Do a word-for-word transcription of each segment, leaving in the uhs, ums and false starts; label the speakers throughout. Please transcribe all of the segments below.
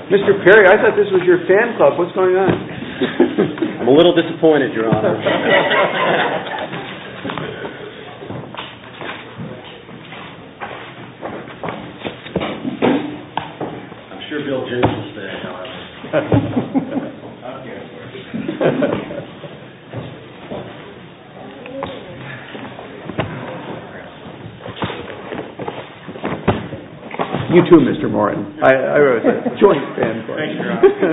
Speaker 1: Mister Perry, I thought this was your fan club. What's going on?
Speaker 2: I'm a little disappointed, Your Honor. I'm sure Bill James will stay, however.
Speaker 1: You too, Mister Morton. I, I was a joint fan club.
Speaker 2: Thank you, Your Honor.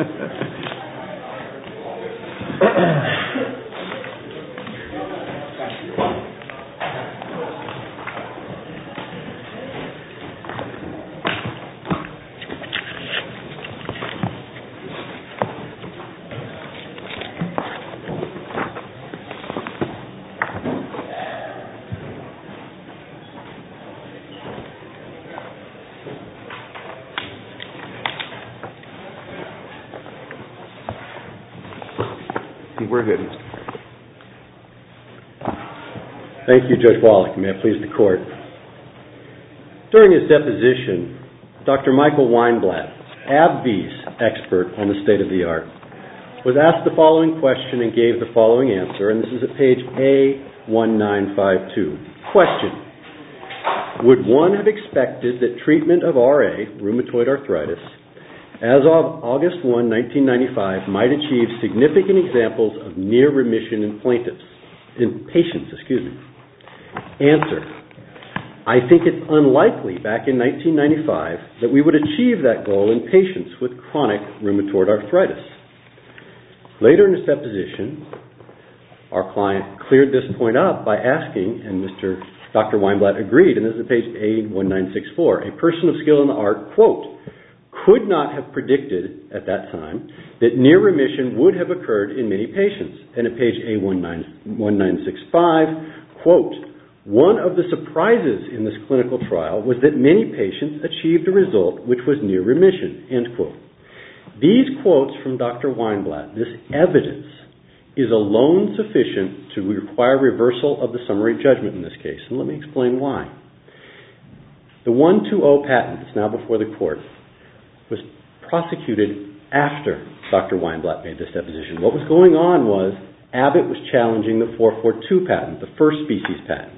Speaker 1: We're good.
Speaker 2: Thank you, Judge Wallach. May it please the Court. During his deposition, Doctor Michael Weinblatt, AbbVie's expert on the state of the art, was asked the following question and gave the following answer, and this is at page A one nine five two. Question: would one have expected that treatment of R A, rheumatoid arthritis, as of August first, nineteen ninety-five, might achieve significant examples of near remission in plaintiffs, in patients, excuse me. Answer: I think it's unlikely back in nineteen ninety-five that we would achieve that goal in patients with chronic rheumatoid arthritis. Later in his deposition, our client cleared this point up by asking, and Mister Doctor Weinblatt agreed, and this is at page A one nine six four, a person of skill in the art, quote, could not have predicted at that time that near remission would have occurred in many patients. And at page A one nine six five, quote, one of the surprises in this clinical trial was that many patients achieved a result which was near remission, end quote. These quotes from Doctor Weinblatt, this evidence, is alone sufficient to require reversal of the summary judgment in this case. And let me explain why. The one two zero patent that's now before the Court was prosecuted after Doctor Weinblatt made this deposition. What was going on was Abbott was challenging the four forty-two patent, the first species patent.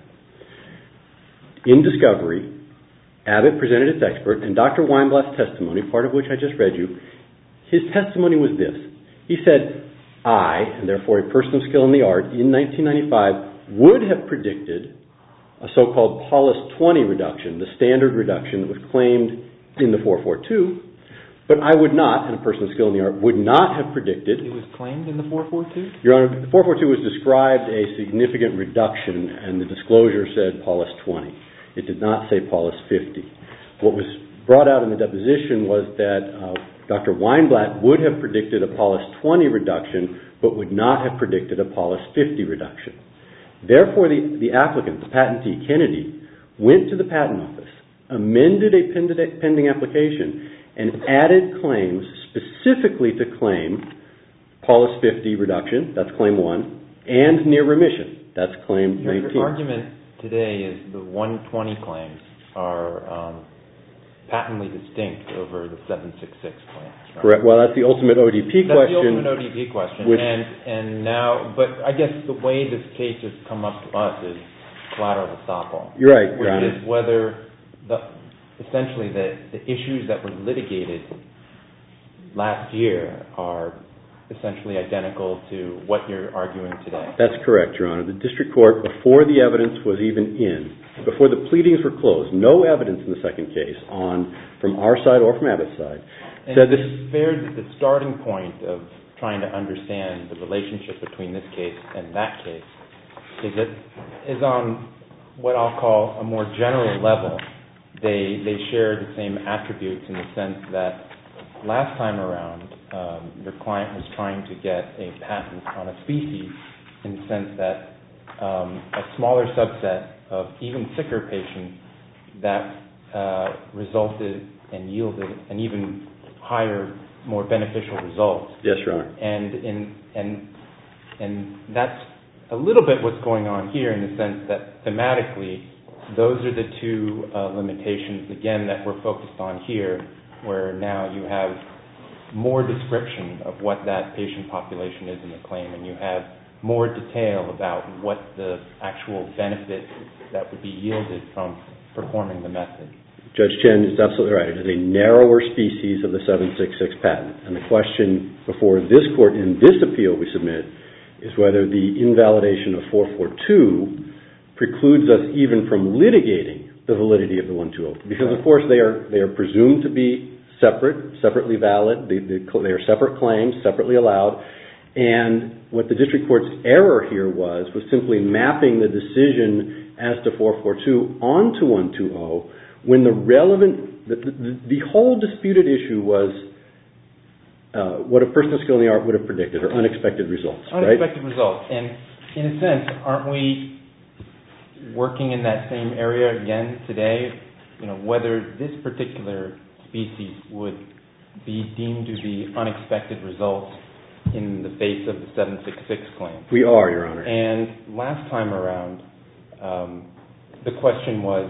Speaker 2: In discovery, Abbott presented its expert, and Doctor Weinblatt's testimony, part of which I just read you, his testimony was this. He said, I, and therefore a person of skill in the art, in nineteen ninety-five would have predicted a so-called Paulus twenty reduction, the standard reduction that was claimed in the four forty-two, but I would not, and a person of skill in the art, would not have predicted...
Speaker 3: It was claimed in the four forty-two?
Speaker 2: Your Honor, the four forty-two was described a significant reduction, and the disclosure said Paulus twenty. It did not say Paulus fifty. What was brought out in the deposition was that uh, Doctor Weinblatt would have predicted a Paulus twenty reduction, but would not have predicted a Paulus fifty reduction. Therefore, the, the applicant, the patentee, Kennedy, went to the Patent Office, amended a pending application, and added claims specifically to claim Paulus fifty reduction, that's claim one, and near remission, that's claim nineteen.
Speaker 3: Your argument today is the one twenty claims are um, patently distinct over the seven sixty-six claims. Right?
Speaker 2: Correct. Well, that's the ultimate O D P
Speaker 3: that's
Speaker 2: question.
Speaker 3: That's the ultimate O D P question.
Speaker 2: Which,
Speaker 3: and, and now, but I guess the way this case has come up to us is collateral estoppel.
Speaker 2: You're right,
Speaker 3: Your
Speaker 2: Honor.
Speaker 3: Which is whether the... essentially the, the issues that were litigated last year are essentially identical to what you're arguing today.
Speaker 2: That's correct, Your Honor. The district court, before the evidence was even in, before the pleadings were closed, no evidence in the second case on from our side or from Abbott's side.
Speaker 3: And
Speaker 2: said this,
Speaker 3: it's fair that the starting point of trying to understand the relationship between this case and that case is, it, is on what I'll call a more general level. They they share the same attributes in the sense that last time around, um, your client was trying to get a patent on a species in the sense that um, a smaller subset of even sicker patients that uh, resulted and yielded an even higher, more beneficial result.
Speaker 2: Yes, Your Honor.
Speaker 3: And in and and that's a little bit what's going on here in the sense that thematically, those are the two uh, limitations, again, that we're focused on here. where now you have more description of what that patient population is in the claim, and you have more detail about what the actual benefit that would be yielded from performing the method.
Speaker 2: Judge Chen is absolutely right. It is a narrower species of the seven sixty-six patent. And the question before this court in this appeal we submit is whether the invalidation of four forty-two precludes us even from litigating the validity of the one two zero. Because, of course, they are they are presumed to be separate, separately valid. They, they, they are separate claims, separately allowed. And what the district court's error here was, was simply mapping the decision as to four forty-two onto one two zero when the relevant, the, the, the whole disputed issue was uh, what a person of skill in the art would have predicted, or unexpected results.
Speaker 3: Unexpected
Speaker 2: right?
Speaker 3: results. And in a sense, aren't we working in that same area again today? You know, whether this particular species would be deemed to be unexpected results in the face of the seven sixty-six claim.
Speaker 2: We are, Your Honor.
Speaker 3: And last time around, um, the question was,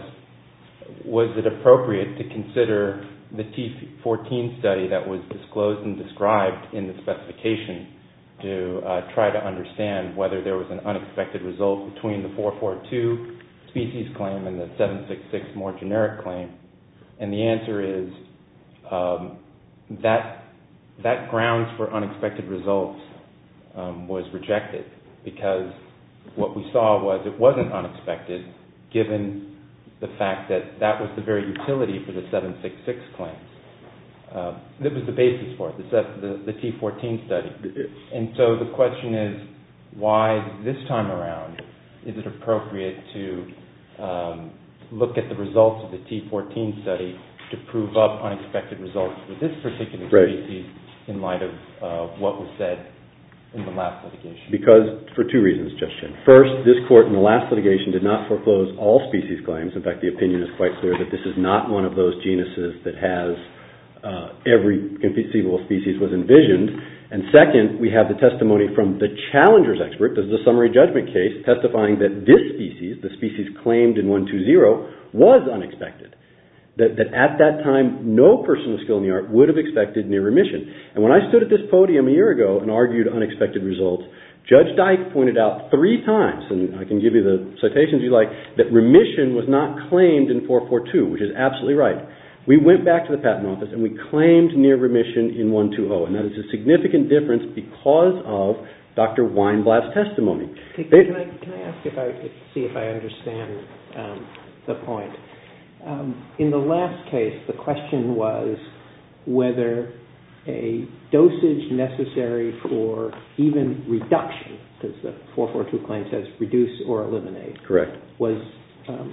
Speaker 3: was it appropriate to consider the T fourteen study that was disclosed and described in the specification to uh, try to understand whether there was an unexpected result between the four forty-two species claim and the seven sixty-six more generic claim? And the answer is um, that that grounds for unexpected results um, was rejected, because what we saw was it wasn't unexpected given the fact that that was the very utility for the seven sixty-six claims. Uh, that was the basis for it, the, the, the T fourteen study. And so the question is, why this time around is it appropriate to um, look at the results of the T fourteen study to prove up unexpected results for this particular species right. in light of uh, what was said in the last litigation? Because,
Speaker 2: for two reasons, Judge Chen. First, this court in the last litigation did not foreclose all species claims. In fact, the opinion is quite clear that this is not one of those genuses that has uh, every conceivable species was envisioned. And second, we have the testimony from the challenger's expert, this is a summary judgment case, testifying that this species, the species claimed in one two zero, was unexpected. That, that at that time, no person with skill in the art would have expected near remission. And when I stood at this podium a year ago and argued unexpected results, Judge Dyke pointed out three times, and I can give you the citations you like, that remission was not claimed in four forty-two, which is absolutely right. We went back to the patent office and we claimed near remission in one two zero, and that is a significant difference because of Doctor Weinblatt's testimony.
Speaker 4: Can, can, I, can I ask if I see if I understand um, the point? Um, in the last case, the question was whether a dosage necessary for even reduction, because the four forty-two claim says reduce or eliminate,
Speaker 2: correct,
Speaker 4: was um,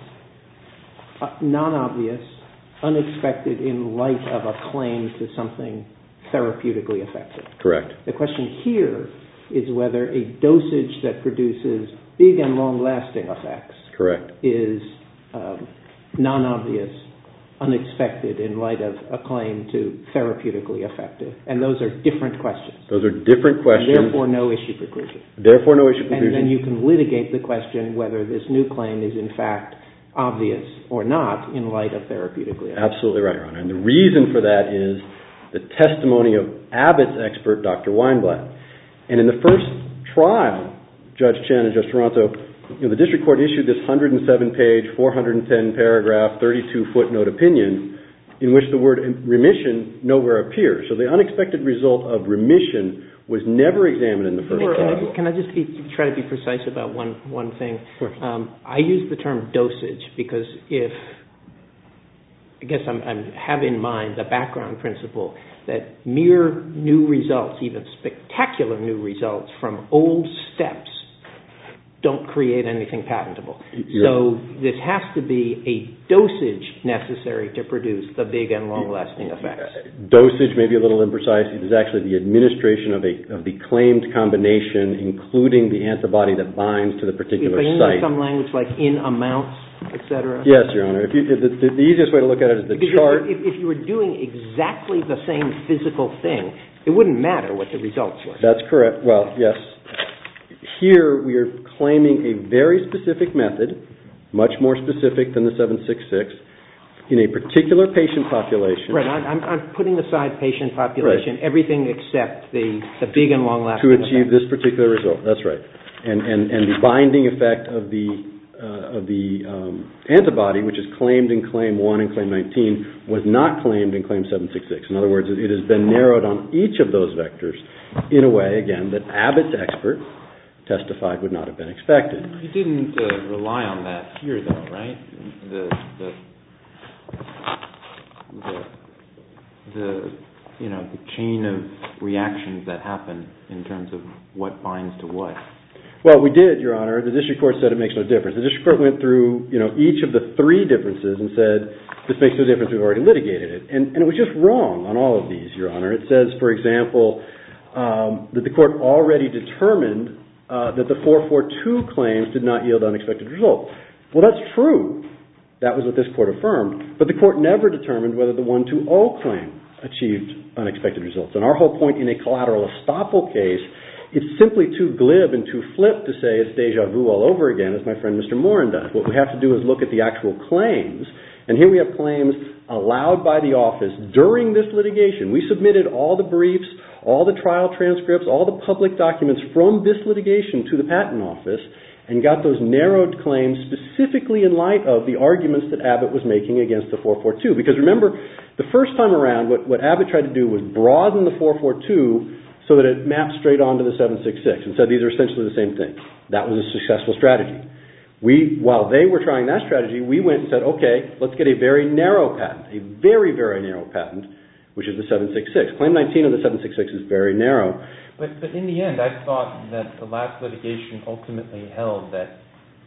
Speaker 4: non-obvious, unexpected in light of a claim to something therapeutically effective.
Speaker 2: Correct.
Speaker 4: The question here is whether a dosage that produces big and long-lasting effects
Speaker 2: correct.
Speaker 4: is um, non-obvious, unexpected in light of a claim to therapeutically effective. And those are different questions.
Speaker 2: Those are different questions.
Speaker 4: And therefore no issue preclusion.
Speaker 2: Therefore no issue preclusion.
Speaker 4: And then you can litigate the question whether this new claim is in fact obvious or not in light of therapeutically effective.
Speaker 2: Absolutely right, Your Honor. And the reason for that is the testimony of Abbott's expert, Doctor Weinblatt. And in the first trial, Judge Chen and Judge Toronto, you know, the district court issued this one hundred seven page, four hundred ten paragraph, thirty-two footnote opinion in which the word remission nowhere appears. So the unexpected result of remission was never examined in the first
Speaker 4: can
Speaker 2: trial.
Speaker 4: I, can I just be, try to be precise about one, one thing? Um, I use the term dosage because if, I guess I'm, I'm have in mind the background principle that mere new results, even spectacular new results from old steps, don't create anything patentable. You're, so this has to be a dosage necessary to produce the big and long-lasting effects.
Speaker 2: Dosage may be a little imprecise. It is actually the administration of a of the claimed combination, including the antibody that binds to the particular
Speaker 4: if
Speaker 2: site.
Speaker 4: Some language like in amounts, et cetera.
Speaker 2: Yes, Your Honor. If you, if the, the easiest way to look at it is the
Speaker 4: because
Speaker 2: chart.
Speaker 4: If, if you were doing exactly the same physical thing, it wouldn't matter what the results were.
Speaker 2: That's correct. Well, yes. Here we are claiming a very specific method, much more specific than the seven sixty-six, in a particular patient population.
Speaker 4: Right. I'm, I'm putting aside patient population, right. Everything except the, the big and long-lasting
Speaker 2: to achieve
Speaker 4: effect.
Speaker 2: this particular result. That's right. And and, and the binding effect of the uh, of the um, antibody, which is claimed in Claim one and Claim nineteen, was not claimed in Claim seven sixty-six. In other words, it has been narrowed on each of those vectors in a way, again, that Abbott's expert testified would not have been expected.
Speaker 3: You didn't uh, rely on that here, though, right? The the the the you know the chain of reactions that happen in terms of what binds to what.
Speaker 2: Well, we did, Your Honor. The district court said it makes no difference. The district court went through, you know, each of the three differences and said this makes no difference. We've already litigated it, and and it was just wrong on all of these, Your Honor. It says, for example, um, that the court already determined uh, that the four forty-two claims did not yield unexpected results. Well, that's true. That was what this court affirmed, but the court never determined whether the one twenty claim achieved unexpected results. And our whole point in a collateral estoppel case, it's simply too glib and too flip to say it's deja vu all over again, as my friend Mister Morin does. What we have to do is look at the actual claims, and here we have claims allowed by the office during this litigation. We submitted all the briefs, all the trial transcripts, all the public documents from this litigation to the patent office, and got those narrowed claims specifically in light of the arguments that Abbott was making against the four forty-two. Because remember, the first time around, what, what Abbott tried to do was broaden the four forty-two so that it mapped straight onto the seven sixty-six and said these are essentially the same thing. That was a successful strategy. We, while they were trying that strategy, we went and said, okay, let's get a very narrow patent, a very, very narrow patent, which is the seven sixty-six. Claim nineteen of the seven sixty-six is very narrow.
Speaker 3: But, but in the end, I thought that the last litigation ultimately held that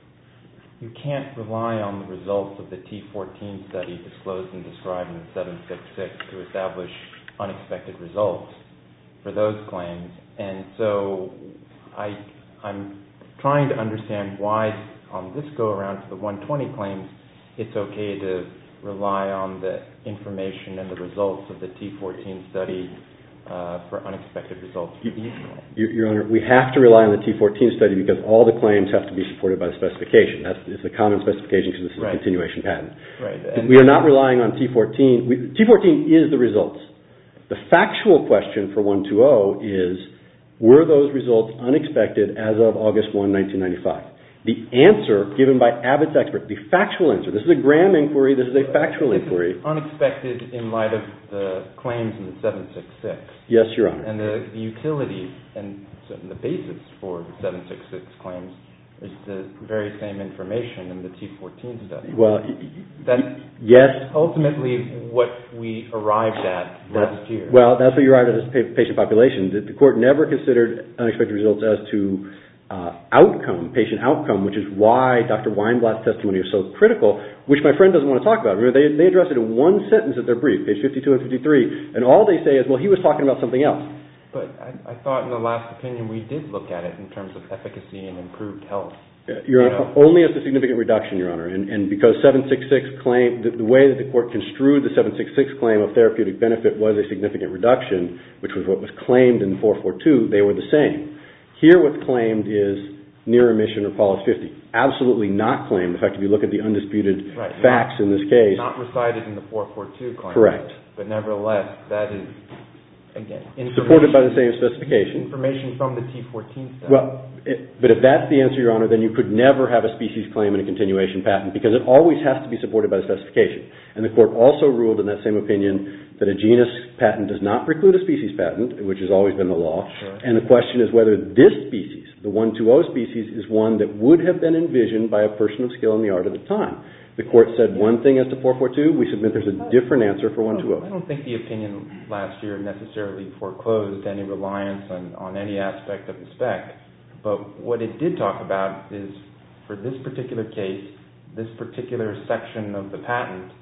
Speaker 3: you can't rely on the results of the T fourteen study disclosed and described in the seven sixty-six to establish unexpected results for those claims. And so I, I'm trying to understand why on this go-around for the one twenty claims, it's okay to rely on the information and the results of the T fourteen study Uh, for unexpected results for these claims.
Speaker 2: Your, Your Honor, we have to rely on the T fourteen study because all the claims have to be supported by the specification. That's it's a common specification because this is right. a continuation patent.
Speaker 3: Right. And
Speaker 2: we are not relying on T fourteen. We, T fourteen is the results. The factual question for one twenty is, were those results unexpected as of August first, nineteen ninety-five? The answer given by Abbott's expert, the factual answer, this is a Graham inquiry, this is a factual
Speaker 3: this
Speaker 2: inquiry.
Speaker 3: Is unexpected in light of the claims in the seven sixty-six.
Speaker 2: Yes, Your Honor.
Speaker 3: And the, the utility and the basis for the seven sixty-six claims is the very same information in the T fourteen study.
Speaker 2: Well,
Speaker 3: that's
Speaker 2: yes.
Speaker 3: ultimately what we arrived at last year.
Speaker 2: Well, that's what you arrived at as patient population. The, the court never considered unexpected results as to Uh, outcome, patient outcome, which is why Doctor Weinblatt's testimony is so critical, which my friend doesn't want to talk about. Remember, they, they address it in one sentence at their brief, page fifty-two and fifty-three, and all they say is, well, he was talking about something else.
Speaker 3: But I, I thought in the last opinion we did look at it in terms of efficacy and improved health.
Speaker 2: Your Honor, only as a significant reduction, Your Honor, and, and because seven sixty-six claim, the, the way that the court construed the seven sixty-six claim of therapeutic benefit was a significant reduction, which was what was claimed in four forty-two, they were the same. Here what's claimed is near remission or Paulus fifty. Absolutely not claimed. In fact, if you look at the undisputed
Speaker 3: right.
Speaker 2: facts
Speaker 3: not,
Speaker 2: in this case.
Speaker 3: Not recited in the four forty-two claim.
Speaker 2: Correct.
Speaker 3: But nevertheless, that is, again,
Speaker 2: supported by the same specification.
Speaker 3: Information from the T fourteen study.
Speaker 2: Well, it, but if that's the answer, Your Honor, then you could never have a species claim in a continuation patent because it always has to be supported by the specification. And the court also ruled in that same opinion that a genus patent does not preclude a species patent, which has always been the law.
Speaker 3: Sure. And
Speaker 2: the question is whether this species, the one twenty species, is one that would have been envisioned by a person of skill in the art at the time. The court said one thing as to four forty-two. We submit there's a different answer for one twenty.
Speaker 3: I don't think the opinion last year necessarily foreclosed any reliance on, on any aspect of the spec. But what it did talk about is for this particular case, this particular section of the patent,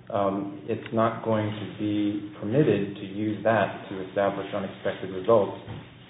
Speaker 3: um, it's not going to be permitted to use that to establish unexpected results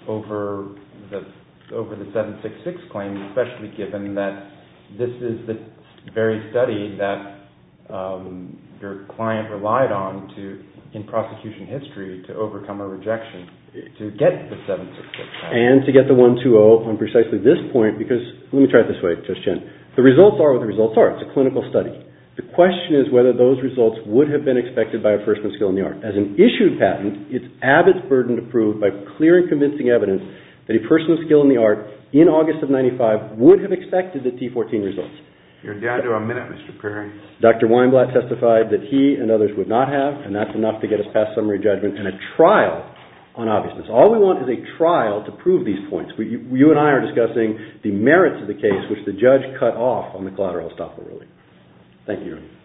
Speaker 3: over the over the seven sixty-six claim, especially given that this is the very study that um, your client relied on to in prosecution history to overcome a rejection to get the seven sixty-six patent.
Speaker 2: And to get the one twenty on precisely this point, because let me try it this way, Judge Chen. The results are what the results are. It's a clinical study. The question is whether those results would have been expected by a person of skill in the art. As an issued patent, it's Abbott's burden to prove by clear and convincing evidence that a person of skill in the art in August of ninety-five would have expected the T fourteen results.
Speaker 1: You're down to a minute, Mister Perry.
Speaker 2: Doctor Weinblatt testified that he and others would not have, and that's enough to get us past summary judgment and a trial on obviousness. All we want is a trial to prove these points. We, you, you and I are discussing the merits of the case, which the judge cut off on the collateral estoppel ruling. Thank you, Your Honor.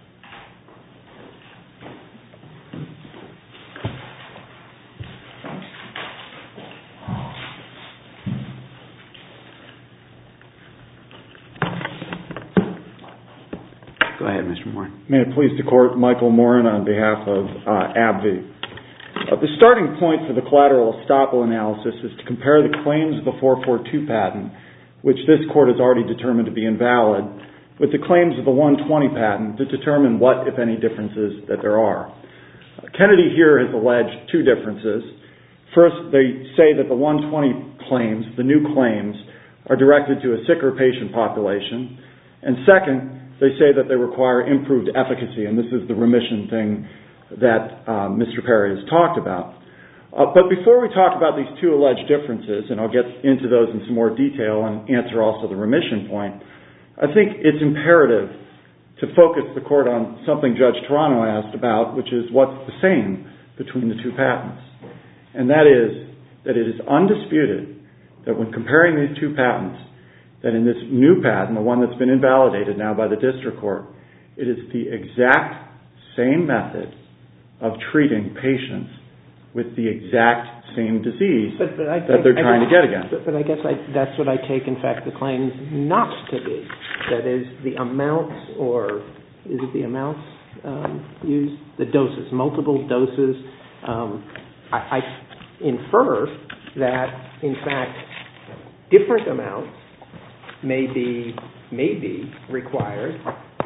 Speaker 1: Go ahead, Mister Morin.
Speaker 5: May it please the Court, Michael Morin on behalf of uh, AbbVie. Uh, the starting point for the collateral estoppel analysis is to compare the claims of the four forty-two patent, which this Court has already determined to be invalid, with the claims of the one twenty patent to determine what, if any, differences that there are. Uh, Kennedy here has alleged two differences. First, they say that the one twenty claims, the new claims, are directed to a sicker patient population. And second, they say that they require improved efficacy, and this is the remission thing that uh, Mister Perry has talked about. Uh, but before we talk about these two alleged differences, and I'll get into those in some more detail and answer also the remission point, I think it's imperative to focus the Court on something Judge Toronto asked about, which is what's the same between the two patents. And that is that it is undisputed that when comparing these two patents, that in this new patent, the one that's been invalidated now by the District Court, it is the exact same method of treating patients with the exact same disease
Speaker 4: but, but I
Speaker 5: that
Speaker 4: think,
Speaker 5: they're trying
Speaker 4: guess,
Speaker 5: to get against.
Speaker 4: But, but I guess I, that's what I take, in fact, the claims not to be. That is, the amounts, or is it the amounts um, used? The doses, multiple doses. Um, I, I infer that, in fact, different amounts may be, may be required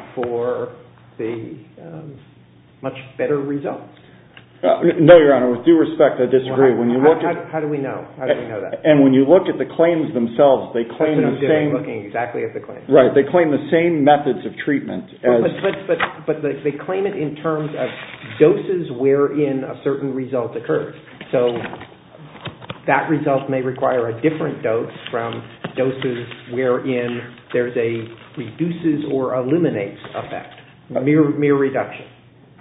Speaker 4: for the um, much better results.
Speaker 5: Uh, no, Your Honor. With due respect, I disagree.
Speaker 4: Well,
Speaker 5: when you
Speaker 4: how,
Speaker 5: look
Speaker 4: how,
Speaker 5: at
Speaker 4: how do we know? How do we know that?
Speaker 5: And when you look at the claims themselves, they claim
Speaker 4: That's what
Speaker 5: the
Speaker 4: I'm doing,
Speaker 5: same.
Speaker 4: looking exactly at the claims.
Speaker 5: Right. They claim the same methods of treatment as.
Speaker 4: But but but but the, they claim it in terms of doses wherein a certain result occurs. So that result may require a different dose from doses wherein there's a reduces or eliminates effect, mere mere reduction.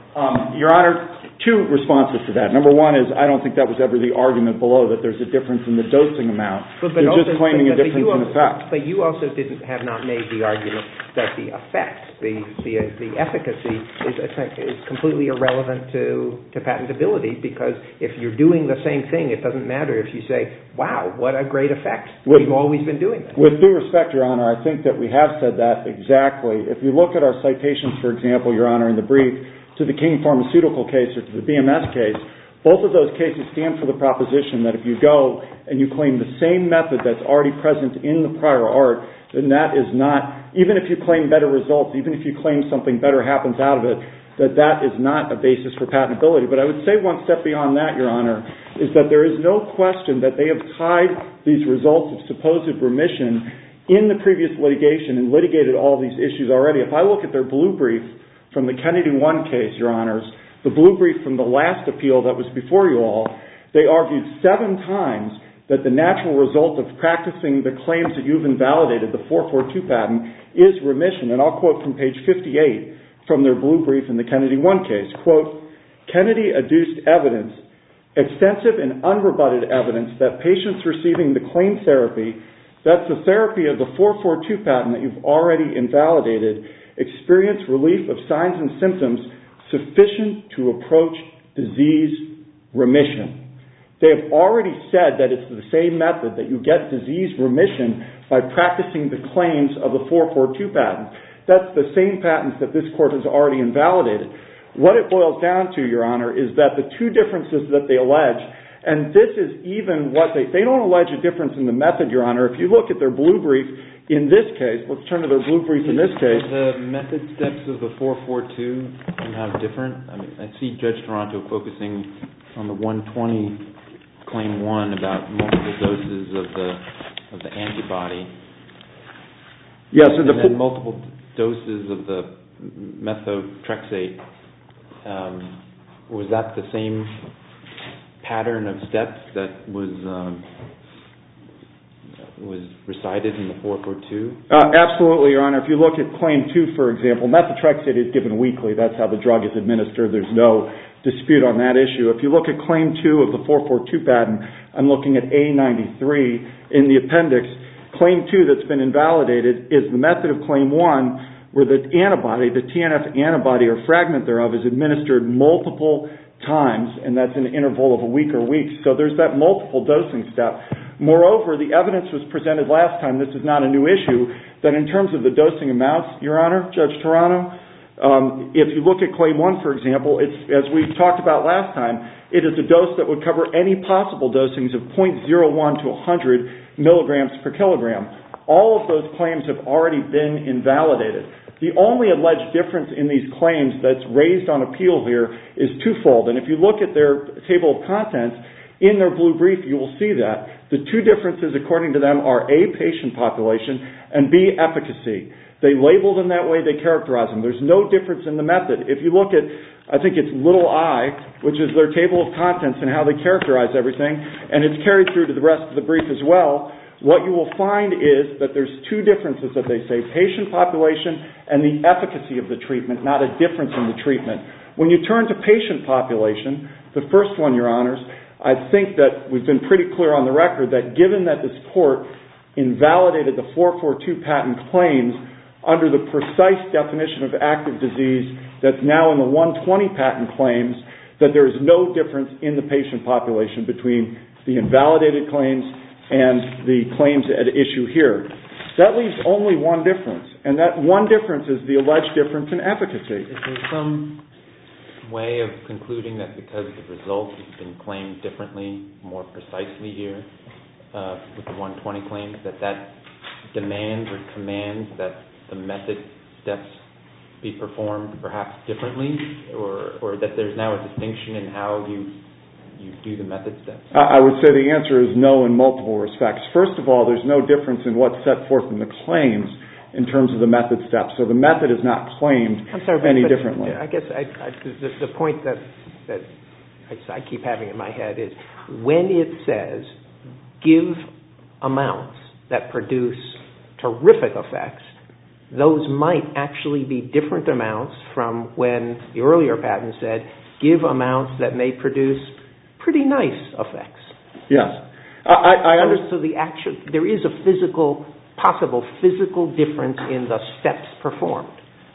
Speaker 5: Um, Your Honor, two responses to that. Number one is I don't think that was ever the argument below, that there's a difference in the dosing amount.
Speaker 4: But, but
Speaker 5: They're
Speaker 4: also,
Speaker 5: just claiming
Speaker 4: but,
Speaker 5: a difference
Speaker 4: also,
Speaker 5: in effect.
Speaker 4: But you also didn't have not made the argument that the effect, the the, the efficacy is is completely irrelevant to, to patentability, because if you're doing the same thing, it doesn't matter if you say, wow, what a great effect.
Speaker 5: With,
Speaker 4: We've always been doing that.
Speaker 5: With due respect, Your Honor, I think that we have said that exactly. If you look at our citations, for example, Your Honor, in the brief, to the King Pharmaceutical case or to the B M S case, both of those cases stand for the proposition that if you go and you claim the same method that's already present in the prior art, then that is not, even if you claim better results, even if you claim something better happens out of it, that that is not a basis for patentability. But I would say one step beyond that, Your Honor, is that there is no question that they have tied these results of supposed remission in the previous litigation and litigated all these issues already. If I look at their blue brief from the Kennedy one case, Your Honors, the blue brief from the last appeal that was before you all, they argued seven times that the natural result of practicing the claims that you've invalidated, the four forty-two patent, is remission. And I'll quote from page fifty-eight from their blue brief in the Kennedy one case, quote, Kennedy adduced evidence, extensive and unrebutted evidence, that patients receiving the claimed therapy, that's the therapy of the four forty-two patent that you've already invalidated, experience relief of signs and symptoms sufficient to approach disease remission. They have already said that it's the same method, that you get disease remission by practicing the claims of the four forty-two patent. That's the same patents that this Court has already invalidated. What it boils down to, Your Honor, is that the two differences that they allege, and this is even what they, they don't allege a difference in the method, Your Honor. If you look at their blue brief, in this case, let's turn to their blue brief in this case.
Speaker 3: Are the method steps of the four forty-two somehow different? I mean, I see Judge Toronto focusing on the one twenty claim one about multiple doses of the of the antibody.
Speaker 5: Yes, and,
Speaker 3: and
Speaker 5: the
Speaker 3: then multiple doses of the methotrexate, um, was that the same pattern of steps that was um, was recited in the four forty-two?
Speaker 5: Uh, absolutely, Your Honor. If you look at Claim two, for example, methotrexate is given weekly. That's how the drug is administered. There's no dispute on that issue. If you look at Claim two of the four forty-two patent, I'm looking at A ninety-three in the appendix. Claim two that's been invalidated is the method of Claim one where the antibody, the T N F antibody or fragment thereof, is administered multiple times, and that's an interval of a week or weeks. So there's that multiple dosing step. Moreover, the evidence was presented last time, this is not a new issue, that in terms of the dosing amounts, Your Honor, Judge Toronto, um, if you look at Claim one, for example, it's, as we talked about last time, it is a dose that would cover any possible dosings of zero point zero one to one hundred milligrams per kilogram. All of those claims have already been invalidated. The only alleged difference in these claims that's raised on appeal here is twofold. And if you look at their table of contents, in their blue brief, you will see that. The two differences, according to them, are A, patient population, and B, efficacy. They label them that way, they characterize them. There's no difference in the method. If you look at, I think it's little I, which is their table of contents and how they characterize everything, and it's carried through to the rest of the brief as well, what you will find is that there's two differences that they say, patient population and the efficacy of the treatment, not a difference in the treatment. When you turn to patient population, the first one, Your Honors, I think that we've been pretty clear on the record that given that this court invalidated the four forty-two patent claims under the precise definition of active disease that's now in the one twenty patent claims, that there is no difference in the patient population between the invalidated claims and the claims at issue here. That leaves only one difference, and that one difference is the alleged difference in efficacy.
Speaker 3: Is there some way of concluding that because the result has been claimed differently, more precisely here, uh, with the one twenty claims, that that demands or commands that the method steps be performed perhaps differently, or, or that there's now a distinction in how you you do the method steps?
Speaker 5: I would say the answer is no in multiple respects. First of all, there's no difference in what's set forth in the claims in terms of the method steps. So the method is not claimed
Speaker 4: I'm sorry,
Speaker 5: any
Speaker 4: but,
Speaker 5: differently.
Speaker 4: I guess I, I, the, the point that, that I keep having in my head is when it says give amounts that produce terrific effects, those might actually be different amounts from when the earlier patent said give amounts that may produce pretty nice effects.
Speaker 5: Yes. I, I
Speaker 4: so,
Speaker 5: understand.
Speaker 4: So the actual, there is a physical, possible physical difference in the steps performed.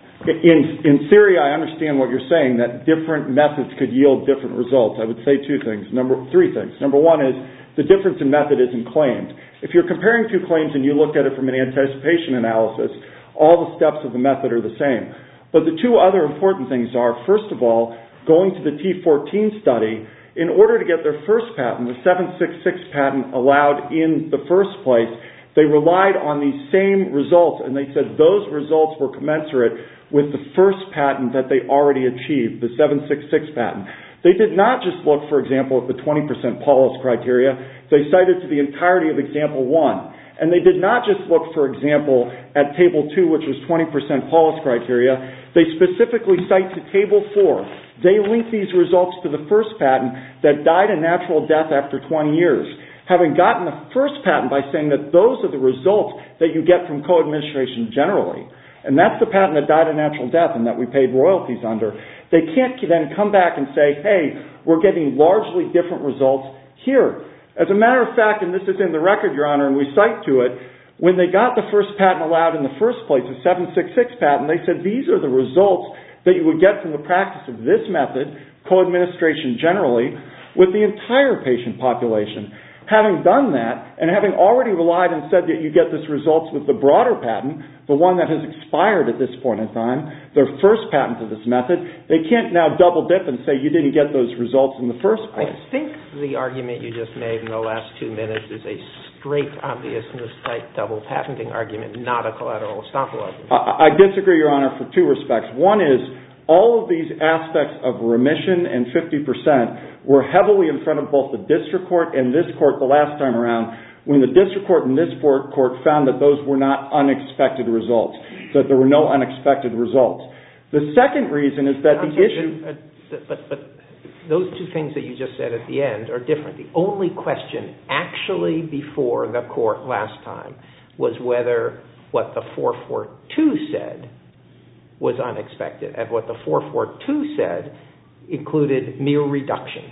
Speaker 5: In, in theory, I understand what you're saying, that different methods could yield different results. I would say two things. Number three things. Number one is the difference in method isn't claimed. If you're comparing two claims and you look at it from an anticipation analysis, all the steps of the method are the same. But the two other important things are, first of all, going to the T fourteen study, in order to get their first patent, the seven sixty-six patent allowed in the first place, they relied on these same results, and they said those results were commensurate with the first patent that they already achieved, the seven sixty-six patent. They did not just look, for example, at the twenty percent Paulus criteria. They cited to the entirety of example one. And they did not just look, for example, at table two, which was twenty percent Paulus criteria. They specifically cite to table four. They link these results to the first patent that died a natural death after twenty years. Having gotten the first patent by saying that those are the results that you get from co-administration generally, and that's the patent that died a natural death and that we paid royalties under, they can't then come back and say, hey, we're getting largely different results here. As a matter of fact, and this is in the record, Your Honor, and we cite to it, when they got the first patent allowed in the first place, the seven sixty-six patent, they said these are the results that you would get from the practice of this method, co-administration generally, with the entire patient population. Having done that, and having already relied and said that you get this results with the broader patent, the one that has expired at this point in time, their first patent of this method, they can't now double dip and say you didn't get those results in the first place.
Speaker 4: I think the argument you just made in the last two minutes is a straight obviousness type double patenting argument, not a collateral estoppel argument.
Speaker 5: I, I disagree, Your Honor, for two respects. One is all of these aspects of remission and fifty percent were heavily in front of both the district court and this court the last time around, when the district court and this court found that those were not unexpected results, that there were no unexpected results. The second reason is that the issue...
Speaker 4: But, but those two things that you just said at the end are different. The only question actually before the court last time was whether what the four forty-two said was unexpected, and what the four forty-two said included mere reduction.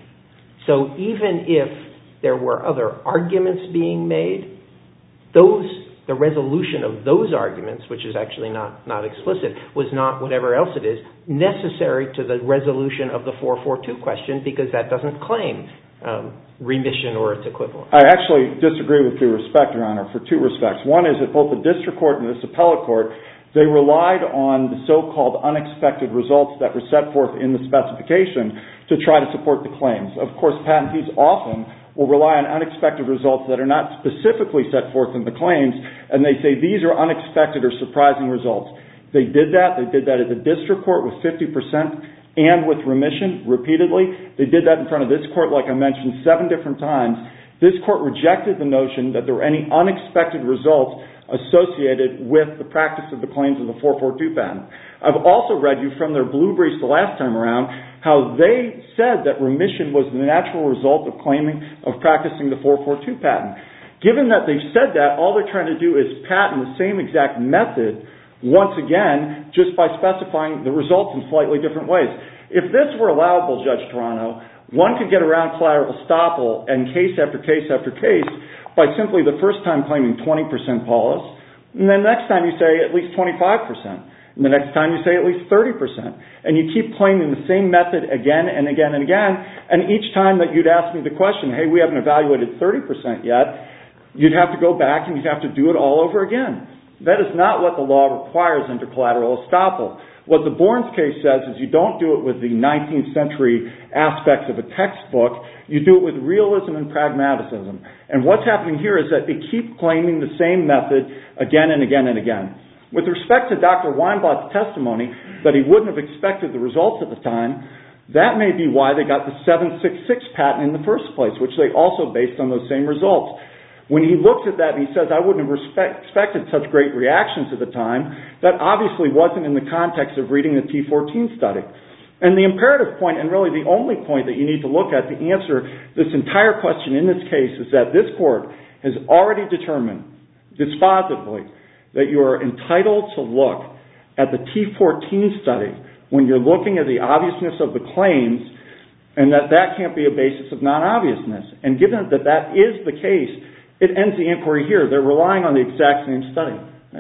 Speaker 4: So even if there were other arguments being made, those the resolution of those arguments, which is actually not, not explicit, was not, whatever else it is, necessary to the resolution of the four forty-two question, because that doesn't claim um, remission or its equivalent.
Speaker 5: I actually disagree with due respect, Your Honor, for two respects. One is that both the district court and this appellate court, they relied on the so-called unexpected results that were set forth in the specification to try to support the claims. Of course, patentees often will rely on unexpected results that are not specifically set forth in the claims, and they say these are unexpected or surprising results. They did that. They did that at the district court with fifty percent and with remission repeatedly. They did that in front of this court, like I mentioned, seven different times. This court rejected the notion that there were any unexpected results associated with the practice of the claims of the four forty-two patent. I've also read you from their blue briefs the last time around how they said that remission was the natural result of claiming, of practicing the four forty-two patent. Given that they've said that, all they're trying to do is patent the same exact method once again, just by specifying the results in slightly different ways. If this were allowable, Judge Toronto, one could get around collateral estoppel and case after case after case by simply the first time claiming twenty percent Paulus, and then the next time you say at least twenty-five percent, and the next time you say at least thirty percent, and you keep claiming the same method again and again and again, and each time that you'd ask me the question, hey, we haven't evaluated thirty percent yet, you'd have to go back and you'd have to do it all over again. That is not what the law requires under collateral estoppel. What the Borns case says is you don't do it with the nineteenth century aspects of a textbook, you do it with realism and pragmatism. And what's happening here is that they keep claiming the same method again and again and again. With respect to Doctor Weinblatt's testimony that he wouldn't have expected the results at the time, that may be why they got the seven sixty-six patent in the first place, which they also based on those same results. When he looks at that and he says, I wouldn't have respect, expected such great reactions at the time, that obviously wasn't in the context of reading the T fourteen study. And the imperative point, and really the only point that you need to look at to answer this entire question in this case, is that this court has already determined, dispositively, that you are entitled to look at the T fourteen study when you're looking at the obviousness of the claims, and that that can't be a basis of non-obviousness. And given that that is the case, it ends the inquiry here. They're relying on the exact same study.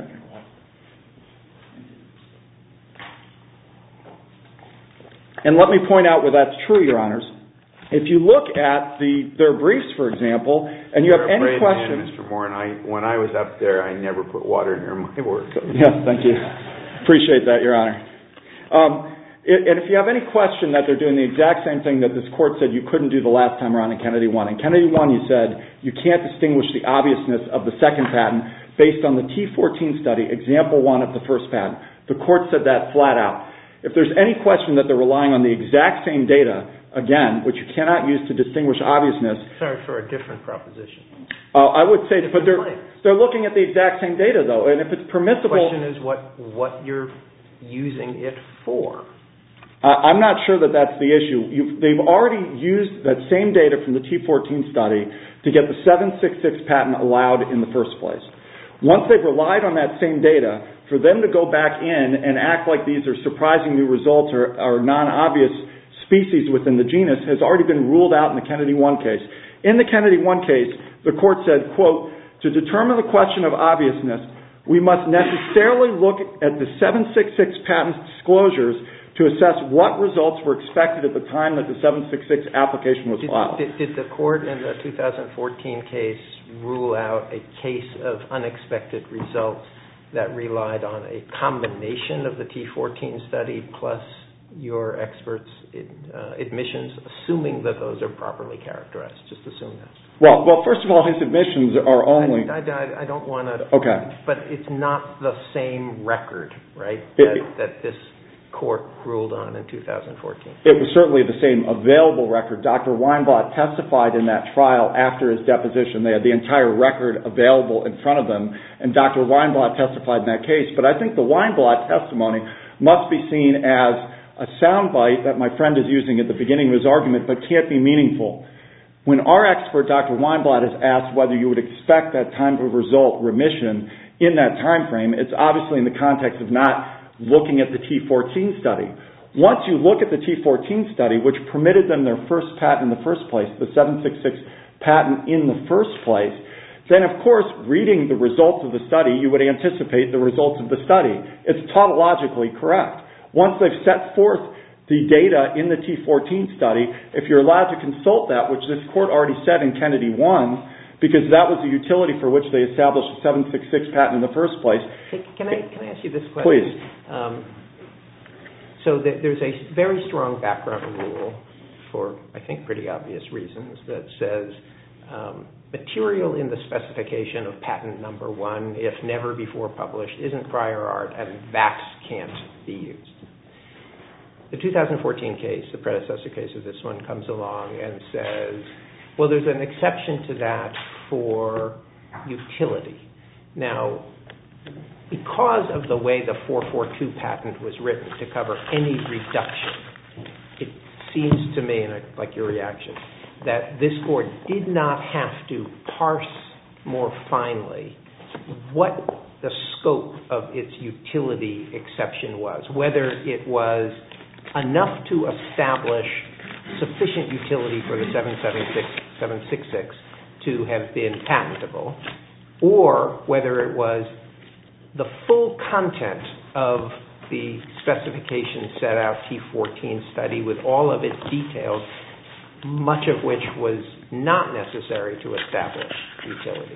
Speaker 5: And let me point out where that's true, Your Honors. If you look at the their briefs, for example, and you have any questions...
Speaker 1: Mister Moore, and I, when I was up there, I never put water near my work.
Speaker 5: Yes, thank you. Appreciate that, Your Honor. Um, And if you have any question that they're doing the exact same thing that this court said you couldn't do the last time around in Kennedy one. In Kennedy one, you said you can't distinguish the obviousness of the second patent based on the T fourteen study, example one of the first patent. The court said that flat out. If there's any question that they're relying on the exact same data, again, which you cannot use to distinguish obviousness...
Speaker 4: Sorry for a different proposition.
Speaker 5: Uh, I would say, but they're, they're looking at the exact same data, though, and if it's permissible...
Speaker 4: The question is what, what you're using it for.
Speaker 5: Uh, I'm not sure that that's the issue. You've, they've already used that same data from the T fourteen study to get the seven sixty-six patent allowed in the first place. Once they've relied on that same data, for them to go back in and act like these are surprising new results or, or non-obvious species within the genus has already been ruled out in the Kennedy one case. In the Kennedy one case, the court said, quote, to determine the question of obviousness, we must necessarily look at the seven sixty-six patent's disclosures to assess what results were expected at the time that the seven sixty-six application was filed.
Speaker 4: Did, did, did the court in the two thousand fourteen case rule out a case of unexpected results that relied on a combination of the T fourteen study plus your experts' uh, admissions, assuming that those are properly characterized? Just assume that.
Speaker 5: Well, well, first of all, his admissions are only...
Speaker 4: I, I, I don't want to...
Speaker 5: Okay.
Speaker 4: But it's not the same record, right,
Speaker 5: it,
Speaker 4: that, that this court ruled on in two thousand fourteen.
Speaker 5: It was certainly the same available record. Doctor Weinblatt testified in that trial after his deposition. They had the entire record available in front of them, and Doctor Weinblatt testified in that case. But I think the Weinblatt testimony must be seen as a soundbite that my friend is using at the beginning of his argument, but can't be meaningful. When our expert, Doctor Weinblatt, is asked whether you would expect that time of result remission in that time frame, it's obviously in the context of not looking at the T fourteen study. Once you look at the T fourteen study, which permitted them their first patent in the first place, the seven sixty-six patent in the first place, then of course, reading the results of the study, you would anticipate the results of the study. It's tautologically correct. Once they've set forth the data in the T fourteen study, if you're allowed to consult that, which this court already said in Kennedy one, because that was the utility for which they established the seven sixty-six patent in the first place.
Speaker 4: Can I, can I ask you this question?
Speaker 5: Please.
Speaker 4: Um, so th- there's a very strong background rule for, I think, pretty obvious reasons that says um, material in the specification of patent number one, if never before published, isn't prior art, and that can't be used. The two thousand fourteen case, the predecessor case of this one, comes along and says, well, there's an exception to that for utility. Now, because of the way the four forty-two patent was written to cover any reduction, it seems to me, and I'd like your reaction, that this court did not have to parse more finely what the scope of its utility exception was, whether it was enough to establish sufficient utility for the seven sixty-six to have been patentable, or whether it was the full content of the specification set out T fourteen study with all of its details, much of which was not necessary to establish utility.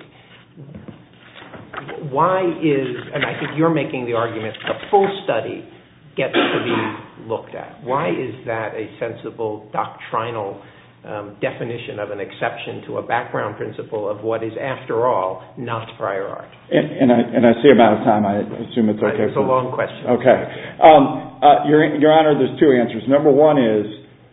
Speaker 4: Why is, and I think you're making the argument, the full study gets to be looked at. Why is that a sensible doctrinal um, definition of an exception to a background principle of what is, after all, not prior art?
Speaker 5: And, and, I, and I see I'm out of time. I assume it's okay.
Speaker 4: It's a long question.
Speaker 5: Okay. Um, uh, Your, Your Honor, there's two answers. Number one is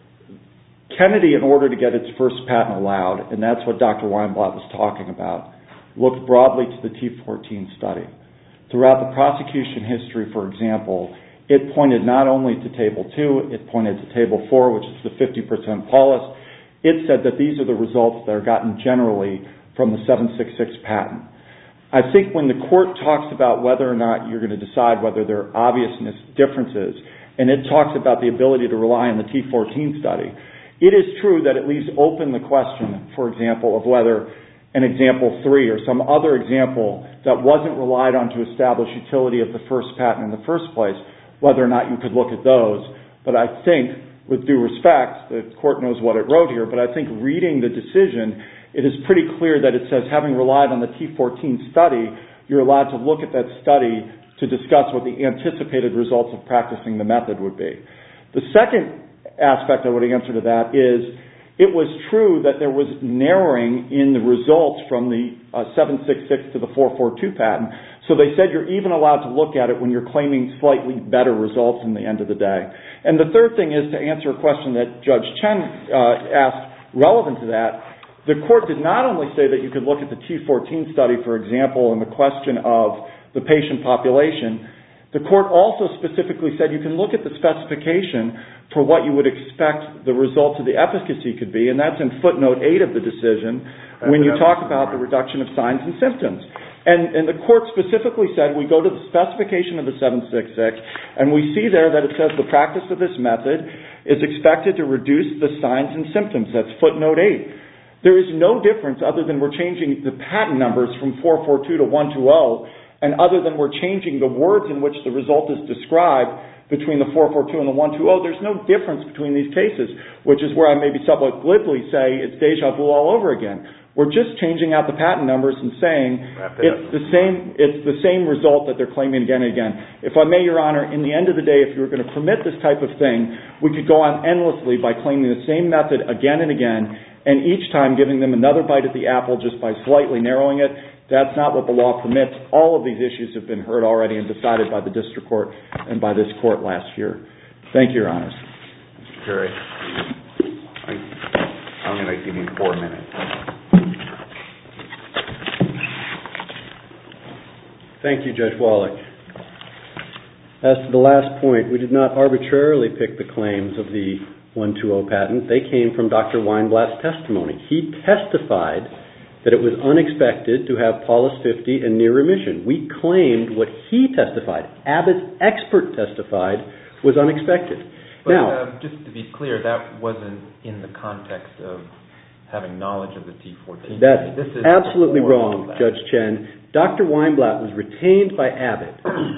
Speaker 5: Kennedy, in order to get its first patent allowed, and that's what Doctor Weinblatt was talking about, looked broadly to the T fourteen study. Throughout the prosecution history, for example, it pointed not only to Table two, it pointed to Table four, which is the fifty percent Paulus. It said that these are the results that are gotten generally from the seven sixty-six patent. I think when the court talks about whether or not you're going to decide whether there are obviousness differences, and it talks about the ability to rely on the T fourteen study, it is true that it leaves open the question, for example, of whether an example three or some other example that wasn't relied on to establish utility of the first patent in the first place, whether or not you could look at those. But I think, with due respect, the court knows what it wrote here, but I think reading the decision, it is pretty clear that it says, having relied on the T fourteen study, you're allowed to look at that study to discuss what the anticipated results of practicing the method would be. The second aspect I would answer to that is, it was true that there was narrowing in the results from the uh, seven sixty-six to the four forty-two patent. So they said you're even allowed to look at it when you're claiming slightly better results in the end of the day. And the third thing is, to answer a question that Judge Chen uh, asked relevant to that, the court did not only say that you could look at the T fourteen study, for example, in the question of the patient population. The court also specifically said you can look at the specification for what you would expect the results of the efficacy could be, and that's in footnote eight of the decision when you talk about the reduction of signs and symptoms. And, and the court specifically said we go to the specification of the seven sixty-six, and we see there that it says the practice of this method is expected to reduce the signs and symptoms. That's footnote eight. There is no difference other than we're changing the patent numbers from four forty-two to one twenty, and other than we're changing the words in which the result is described between the four forty-two and the one twenty. There's no difference between these cases, which is where I maybe somewhat glibly say it's deja vu all over again. We're just changing out the patent numbers and saying it's the same it's the same result that they're claiming again and again. If I may, Your Honor, in the end of the day, if you were going to permit this type of thing, we could go on endlessly by claiming the same method again and again, and each time giving them another bite at the apple just by slightly narrowing it. That's not what the law permits. All of these issues have been heard already and decided by the district court and by this court last year. Thank you, Your Honors.
Speaker 1: Jerry, I'm going to give you four minutes.
Speaker 2: Thank you, Judge Wallach. As to the last point, we did not arbitrarily pick the claims of the one two zero patent. They came from Doctor Weinblatt's testimony. He testified that it was unexpected to have Paulus fifty and near remission. We claimed what he testified, Abbott's expert testified, was unexpected.
Speaker 3: But
Speaker 2: now,
Speaker 3: um, just to be clear, that wasn't in the context of having knowledge of the T fourteen.
Speaker 2: That's
Speaker 3: this is
Speaker 2: absolutely wrong, Judge Chen. Doctor Weinblatt was retained by Abbott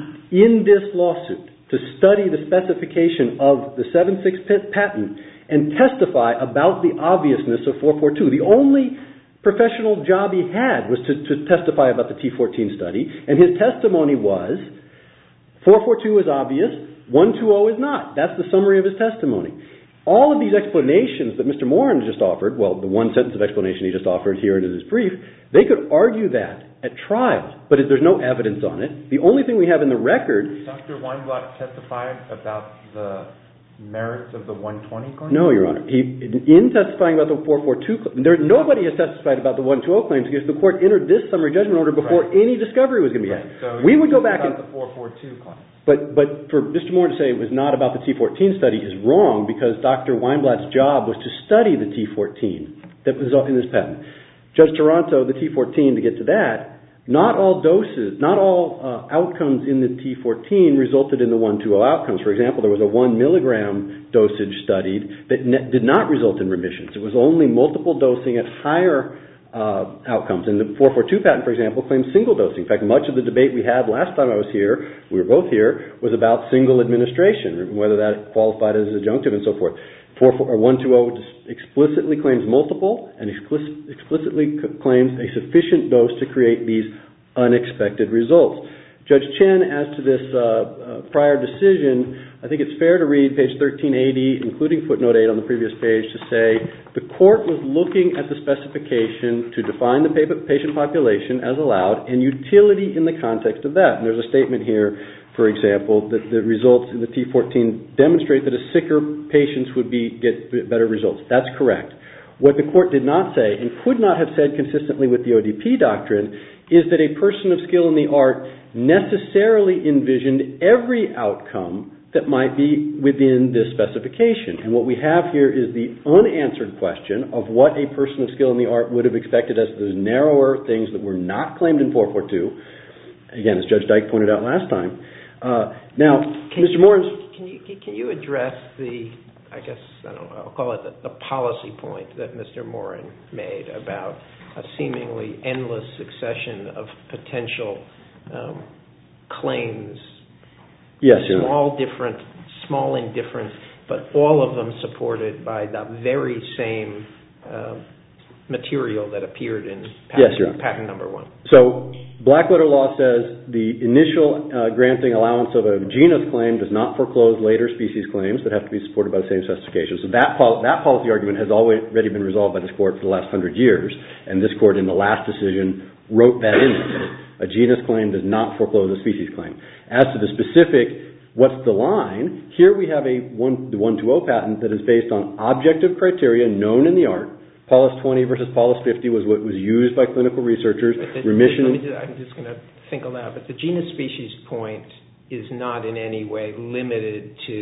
Speaker 2: in this lawsuit to study the specification of the seven six patent and testify about the obviousness of four four two. The only professional job he had was to, to testify about the T fourteen study, and his testimony was four four two is obvious, one two zero is not. That's the summary of his testimony. All of these explanations that Mister Morin just offered, well, the one sentence of explanation he just offered here in his brief, they could argue that at trial, but if there's no evidence on it, the only thing we have in the record...
Speaker 3: Doctor Weinblatt testified about the merits of the one twenty claim?
Speaker 2: No, Your Honor. He, in testifying about the four four two claim, there, nobody has testified about the one two zero claims because the court entered this summary judgment order before right. any discovery was going to be had.
Speaker 3: Right. So
Speaker 2: we would go back
Speaker 3: about
Speaker 2: and...
Speaker 3: the four four two claim.
Speaker 2: But, but for Mister Moore to say it was not about the T fourteen study is wrong because Doctor Weinblatt's job was to study the T fourteen that was in this patent. Judge Toronto, the T fourteen, to get to that, not all doses, not all uh, outcomes in the T fourteen resulted in the one two zero outcomes. For example, there was a one milligram dosage studied that ne- did not result in remissions. It was only multiple dosing at higher Uh, outcomes. And the four four two patent, for example, claims single dosing. In fact, much of the debate we had last time I was here, we were both here, was about single administration, whether that qualified as adjunctive and so forth. one two zero explicitly claims multiple and explicit, explicitly c- claims a sufficient dose to create these unexpected results. Judge Chen, as to this uh, uh, prior decision, I think it's fair to read page thirteen eighty, including footnote eight on the previous page, to say the court was looking at the specification to define the patient population as allowed and utility in the context of that. And there's a statement here, for example, that the results in the T fourteen demonstrate that a sicker patients would be get better results. That's correct. What the court did not say, and could not have said consistently with the O D P doctrine, is that a person of skill in the art necessarily envisioned every outcome that might be within this specification. And what we have here is the unanswered question of what a person of skill in the art would have expected as those narrower things that were not claimed in four four two. Again, as Judge Dyke pointed out last time. Uh, now,
Speaker 4: can
Speaker 2: Mister
Speaker 4: You,
Speaker 2: Morris...
Speaker 4: Can you, can you address the, I guess, I don't know, I'll call it the, the policy point that Mister Morin made about a seemingly endless succession of potential um, claims,
Speaker 2: yes,
Speaker 4: small different, small in difference, but all of them supported by the very same uh, material that appeared in patent,
Speaker 2: yes,
Speaker 4: patent number one.
Speaker 2: So, black letter law says the initial uh, granting allowance of a genus claim does not foreclose later species claims that have to be supported by the same specification. So that pol- that policy argument has already been resolved by this court for the last hundred years, and this court in the last decision wrote that in there. A genus claim does not foreclose a species claim. As to the specific, what's the line? Here we have a one, the one two zero patent that is based on objective criteria known in the art. Paulus twenty versus Paulus fifty was what was used by clinical researchers.
Speaker 4: The,
Speaker 2: Remission.
Speaker 4: just, I'm just going to think aloud, but the genus species point is not in any way limited to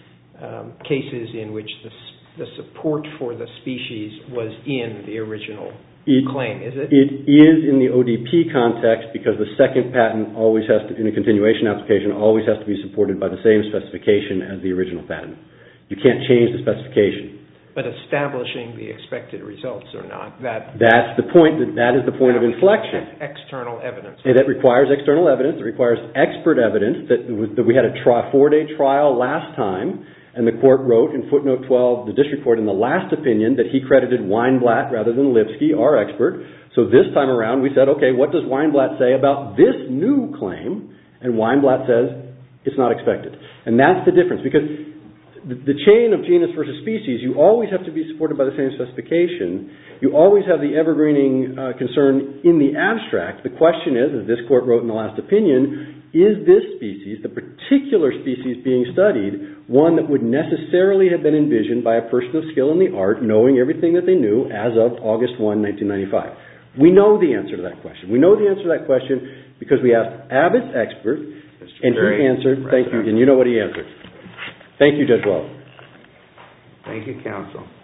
Speaker 4: um, cases in which the, the support for the species was in the original it, claim, is it?
Speaker 2: It is in the O D P context because the second patent always has to, in a continuation application, always has to be supported by the same specification as the original patent. You can't change the specification.
Speaker 4: But establishing the expected results or not, that...
Speaker 2: That's the point, that, that is the point of inflection.
Speaker 4: External evidence.
Speaker 2: It, it requires external evidence. It requires expert evidence that, was, that we had a tri- four-day trial last time, and the court wrote in footnote twelve, the district court in the last opinion, that he credited Weinblatt rather than Lipsky, our expert. So this time around we said, okay, what does Weinblatt say about this new claim? And Weinblatt says, it's not expected. And that's the difference, because the chain of genus versus species, you always have to be supported by the same specification. You always have the evergreening uh, concern in the abstract. The question is, as this court wrote in the last opinion, is this species, the particular species being studied, one that would necessarily have been envisioned by a person of skill in the art, knowing everything that they knew as of August first, nineteen ninety-five? We know the answer to that question. We know the answer to that question because we asked Abbott's expert,
Speaker 1: Mister
Speaker 2: And
Speaker 1: Perry,
Speaker 2: he answered, thank you,
Speaker 1: President.
Speaker 2: and you know what he answered. Thank you, Judge Wallach.
Speaker 1: Thank you, counsel.